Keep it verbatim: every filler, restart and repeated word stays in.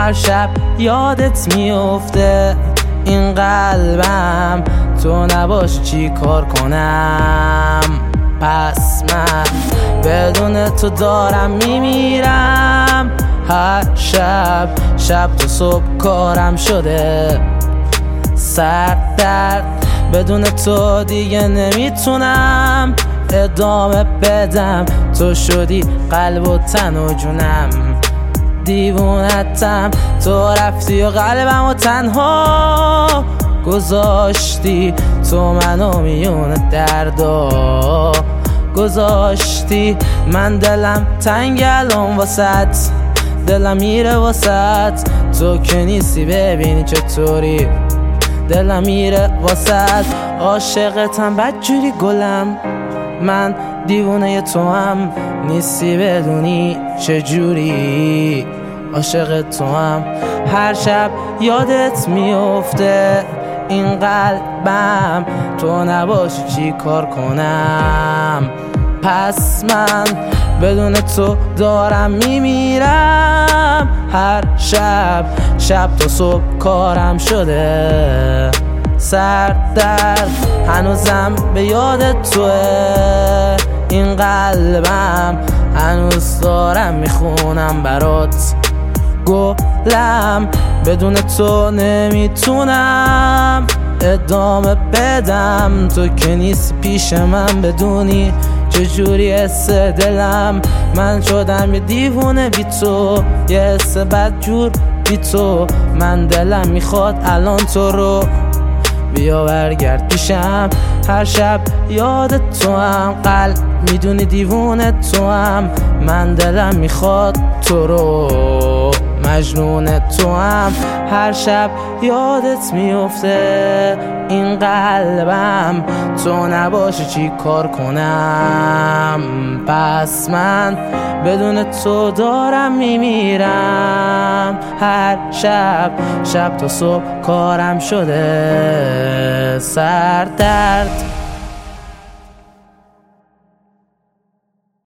هر شب یادت میفته این قلبم، تو نباش چی کار کنم. پس من بدون تو دارم میمیرم، هر شب شب تا صبح کارم شده. سر درد بدون تو دیگه نمیتونم ادامه بدم، تو شدی قلب و تن و جونم. دیوونتم، تو رفتی و قلبم و تنها گذاشتی، تو منو میون دردا گذاشتی. من دلم تنگ الان واسط، دلم میره واسط، تو که نیستی ببینی چطوری دلم میره واسط. عاشقتم بدجوری گلم، من دیوونه تو هم نیستی بدونی چجوری عاشق تو هم. هر شب یادت میفته این قلبم، تو نباشی چی کار کنم. پس من بدون تو دارم میمیرم، هر شب شب تا صبح کارم شده. سر درد هنوزم به یاد توه این قلبم، هنوز دارم میخونم برات گلم. بدون تو نمیتونم ادامه بدم، تو که نیست پیش من بدونی چجوری حس دلم. من شدم یه دیوونه بی تو، یه حس بدجور بی تو. من دلم میخواد الان تو رو بیا برگرد پیشم، هر شب یاد تو هم. قلب میدونی دیوونه تو هم، من دلم میخواد تو رو مجنون تو هم. هر شب یادت میفته این قلبم، تو نباشی چی کار کنم. پس من بدون تو دارم میمیرم، هر شب شب تا صبح کارم شده. سر درد